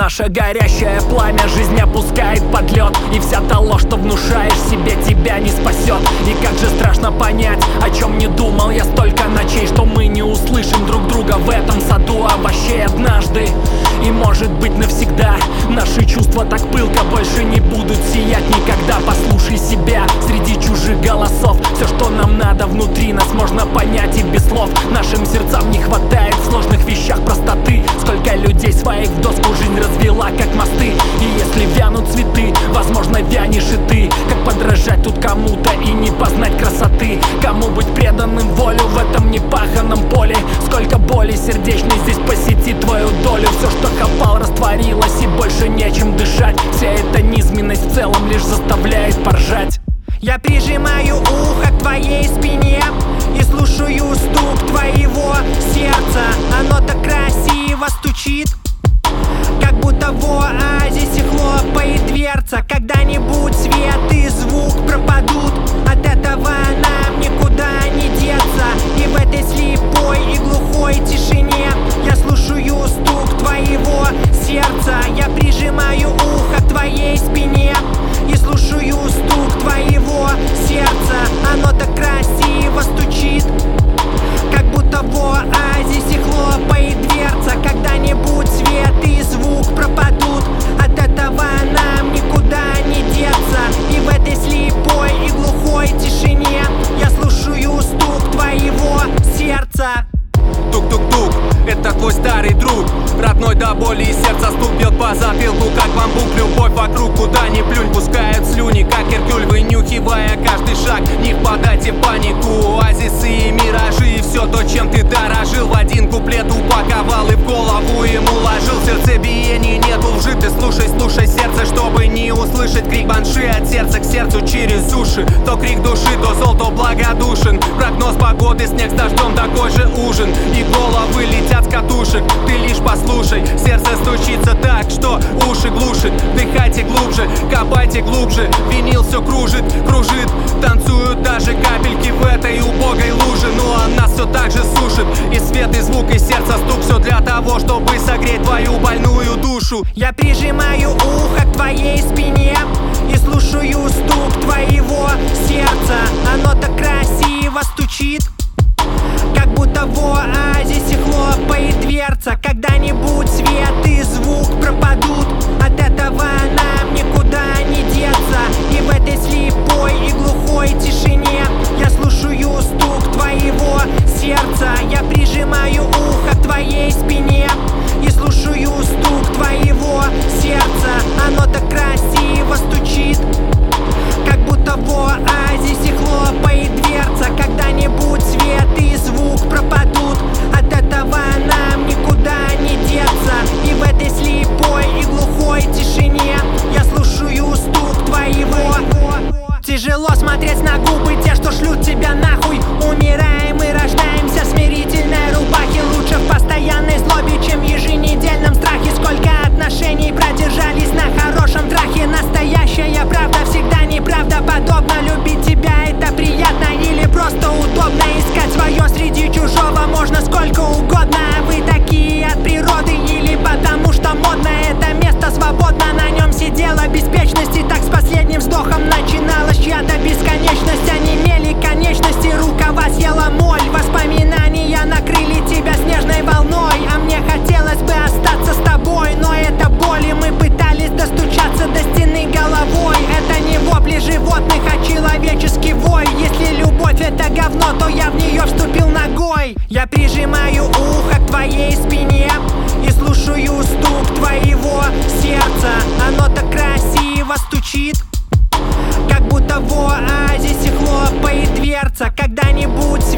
Наше горящее пламя жизнь опускает под лед, и вся та ложь, что внушаешь себе, тебя не спасет. И как же страшно понять, о чем не думал я столько ночей, что мы не услышим друг друга в этом саду овощей однажды. И может быть навсегда наши чувства так пылко больше не будут сиять никогда. Послушай себя среди чужих голосов. Все, что нам надо внутри нас, можно понять и без слов. Нашим сердцам не хватает в сложных вещах простоты. Сколько людей своих в доску жизнь развела, как мосты. И если вянут цветы, возможно, вянешь и ты. Как подражать тут кому-то и не познать красоты? Кому быть преданным волю в этом непаханном поле? Сколько боли сердечной здесь посетит твою долю. Все, что копал, растворилось, и больше нечем дышать. Вся эта низменность в целом лишь заставляет поржать. Я прижимаю ухо к твоей спине и слушаю стук твоего сердца. Оно так красиво стучит, как будто в оазисе хлопает дверца. Когда-нибудь свет и звук пропадут, от этого нам никуда не деться. И в этой слепой и глухой тишине я слушаю стук твоего сердца. Я прижимаю ухо к твоей спине и слушаю стук твоего сердца. Оно так красиво стучит, как будто в оазисе хлопает дверца. Когда-нибудь свет и звук пропадут, от этого нам никуда не деться. И в этой слепой и глухой тишине я слушаю стук твоего сердца. Тук-тук-тук, это твой старый друг, родной до боли, и сердце стук бьет по затылку, как бамбук. Любовь вокруг, куда ни плюнь, пускают слюни, как Геркуль, вынюхивая каждый шаг. Не впадайте в панику, оазисы и миражи, и все то, чем ты дорожил, в один куплет упаковал и в голову ему ложил. Сердцебиения нету лжи, ты слушай сердце, чтобы не услышать крик банши от сердца к сердцу через уши. То крик души, то зол, то благодушен. Прогноз погоды, снег с дождем, такой же ужин. И головы летят с катушек, ты лишь послушай. Сердце стучится так, что уши глушит. Дыхайте глубже, копайте глубже. Винил все кружит, танцуют даже капельки в этой убогой луже. Ну а нас все так же сушит. И свет, и звук, и сердце стук. Все для того, чтобы согреть твою больную душу. Я прижимаю ухо к твоей спине и слушаю стук твоего сердца. Оно так красиво стучит, как будто в оазисе хлопает дверца. Когда-нибудь свет и звук пропадут, от этого нам никуда не деться. И в этой слепой и глухой тишине я слушаю стук твоего сердца. Я прижимаю ухо к твоей спине и слушаю стук твоего сердца. Оно так красиво стучит, как будто в оазисе хлопает дверца. Когда-нибудь свет и звук пропадут, от этого нам никуда не деться. И в этой слепой и глухой тишине я слушаю стук твоего. Тяжело смотреть на губы те, что шлют тебя нахуй. Умираем и рождаемся в смирительной рубахе. Лучше в постоянной злобе, чем в еженедельном страхе. Сколько отношений продержались на хорошем трахе. Настоящая правда всегда неправдоподобна. Любить тебя это приятно или просто удобно. Искать свое среди чужого можно сколько угодно. Вы такие от природы или потому что модно. Это место свободно, на нем сидела беспечность. И так с последним вздохом начиналась чья-то бесконечность. Онемели конечности, рукава съела моль. Воспоминания накрыли тебя снежной волной. А мне хотелось бы остаться с тобой, но это боль, и мы пытались достучаться до стены головой. Это не вопли животных, а человеческий вой. Если любовь это говно, то я в нее вступил ногой. Я прижимаю ухо к твоей спине и слушаю стук твоего сердца. Оно так красиво стучит, как будто в оазисе хлопает дверца. Когда-нибудь